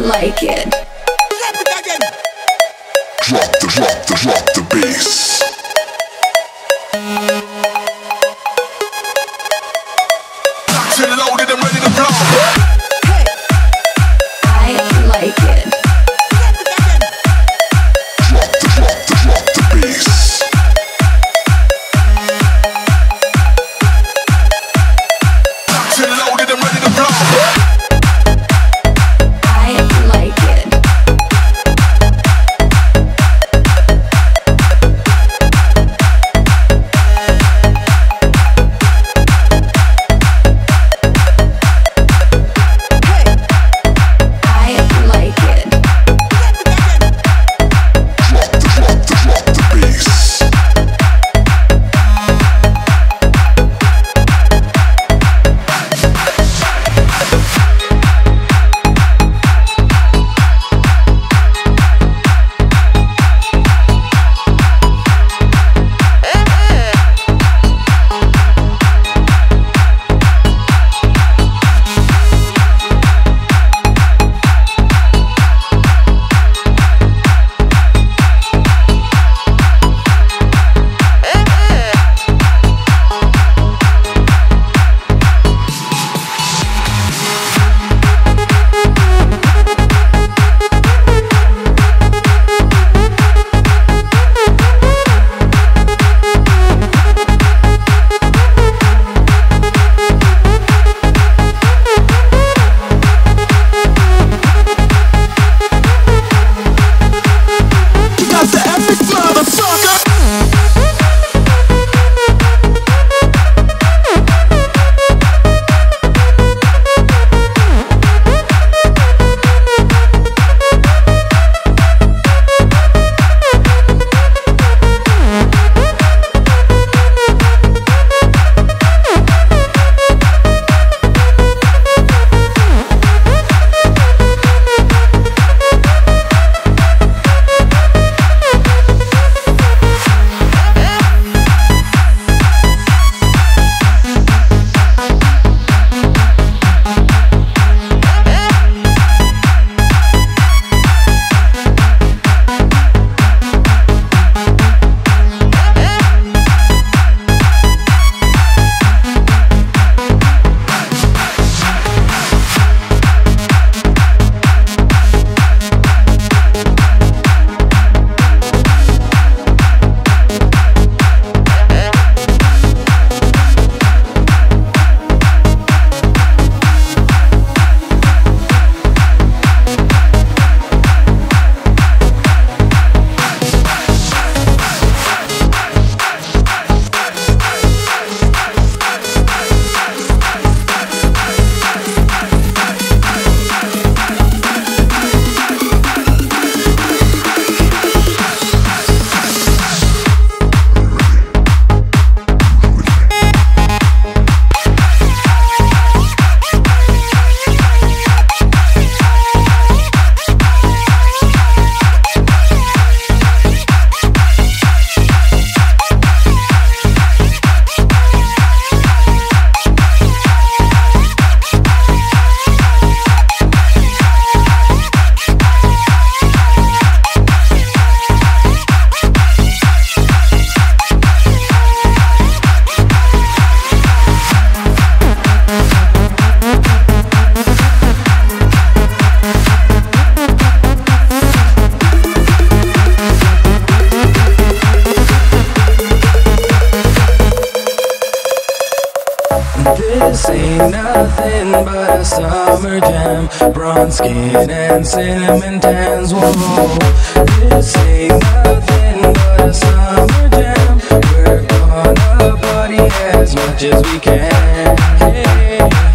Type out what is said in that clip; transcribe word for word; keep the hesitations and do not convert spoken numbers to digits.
like it. Drop it again. Drop the, drop the, drop the bass. Locked and loaded and ready to blow. I like it. Drop it again. Drop the, drop the, drop the bass. Locked and loaded and ready to blow. I like it. I like it. Drop it again. Drop the, drop the, drop the bass. That's the epic motherfucker. This ain't nothing but a summer jam. Bronze skin and cinnamon tans. Whoa, this ain't nothing but a summer jam. We're gonna party as much as we can. Hey.